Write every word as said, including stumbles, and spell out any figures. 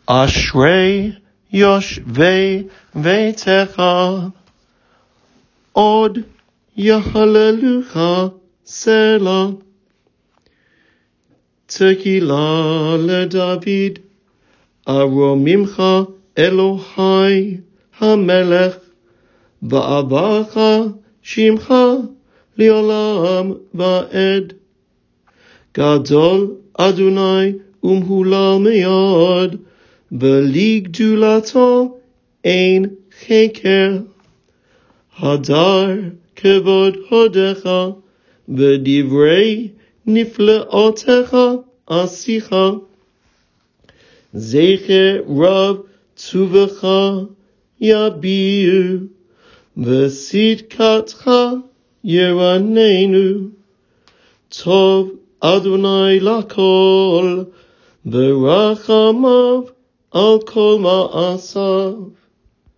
אשרי יושבי ביתך, עוד יהללוך סלה. תהילה לדוד, ארוממך אלוהי המלך, ואהבך שמך לעולם ועד. גדול אדוני ומהולל מאוד, ולגדולתו אין חקר. הדר כבוד הודך, ודברי נפלאותיך עשיך. זכר רב טובך יביעו, וצדקתך ירננו. טוב אדוני לכל, ורחמיו על כל מעשיו.